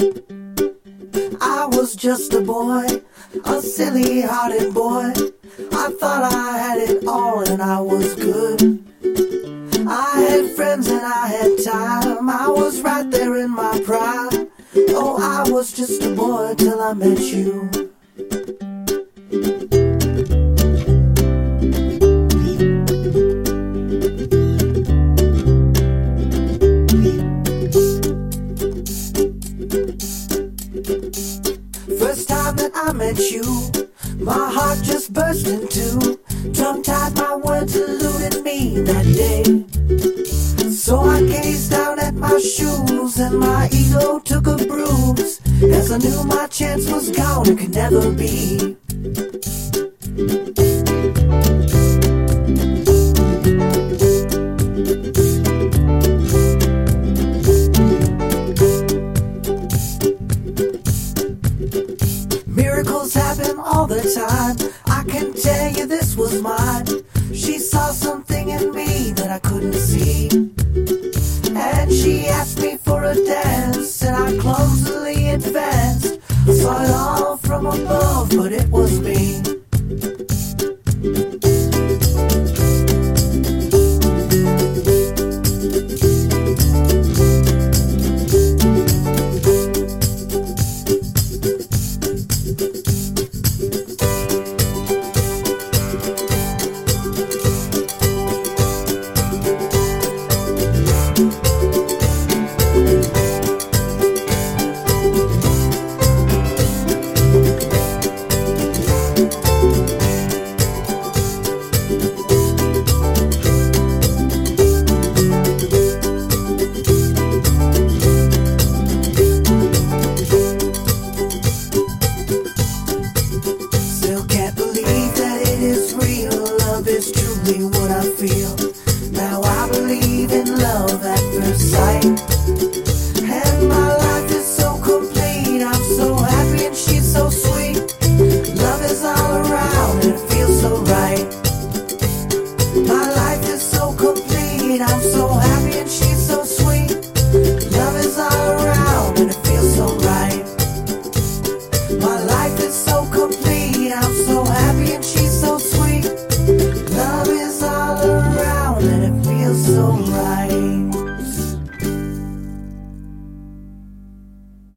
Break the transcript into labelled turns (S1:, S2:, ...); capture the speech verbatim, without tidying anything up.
S1: I was just a boy, a silly-hearted boy. I thought I had it all and I was good. I had friends and I had time. I was right there in my prime. Oh, I was just a boy till I met you. First time that I met you, my heart just burst in two. Tongue-tied, my words eluded me that day. So I gazed down at my shoes and my ego took a bruise, as I knew my chance was gone, it could never be. Miracles happen all the time. I can tell you this was mine. She saw something in me that I couldn't see, and she asked me for a dance, and I clumsily advanced. I saw it all from above, but it was me.